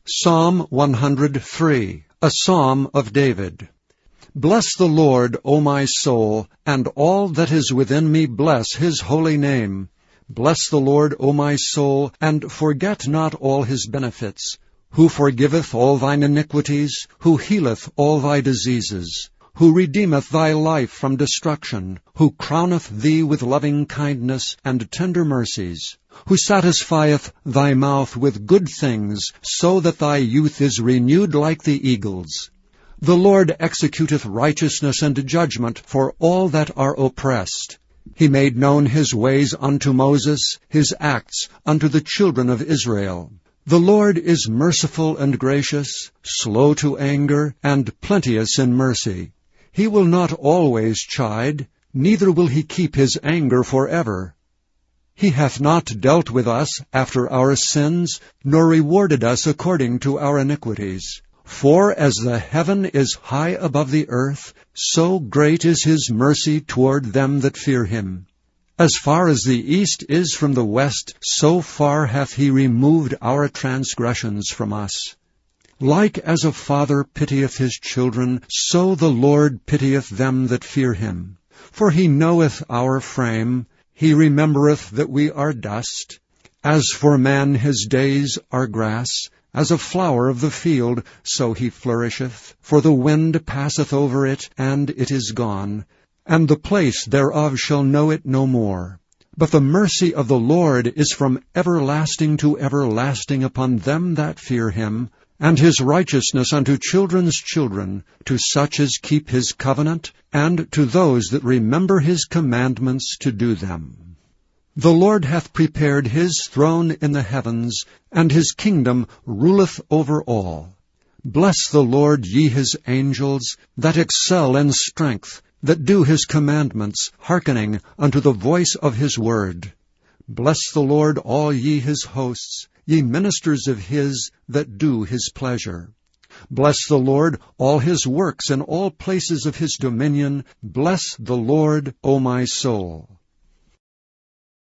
Psalm 103, a psalm of David. Bless the Lord, O my soul, and all that is within me bless his holy name. Bless the Lord, O my soul, and forget not all his benefits, who forgiveth all thine iniquities, who healeth all thy diseases, who redeemeth thy life from destruction, who crowneth thee with loving kindness and tender mercies, who satisfieth thy mouth with good things, so that thy youth is renewed like the eagles. The Lord executeth righteousness and judgment for all that are oppressed. He made known his ways unto Moses, his acts unto the children of Israel. The Lord is merciful and gracious, slow to anger, and plenteous in mercy. He will not always chide, neither will he keep his anger forever. He hath not dealt with us after our sins, nor rewarded us according to our iniquities. For as the heaven is high above the earth, so great is his mercy toward them that fear him. As far as the east is from the west, so far hath he removed our transgressions from us. Like as a father pitieth his children, so the Lord pitieth them that fear him. For he knoweth our frame, he remembereth that we are dust. As for man, his days are grass, as a flower of the field, so he flourisheth. For the wind passeth over it, and it is gone, and the place thereof shall know it no more. But the mercy of the Lord is from everlasting to everlasting upon them that fear him, and his righteousness unto children's children, to such as keep his covenant, and to those that remember his commandments to do them. The Lord hath prepared his throne in the heavens, and his kingdom ruleth over all. Bless the Lord, ye his angels, that excel in strength, that do his commandments, hearkening unto the voice of his word. Bless the Lord, all ye his hosts, ye ministers of his that do his pleasure. Bless the Lord, all his works in all places of his dominion. Bless the Lord, O my soul.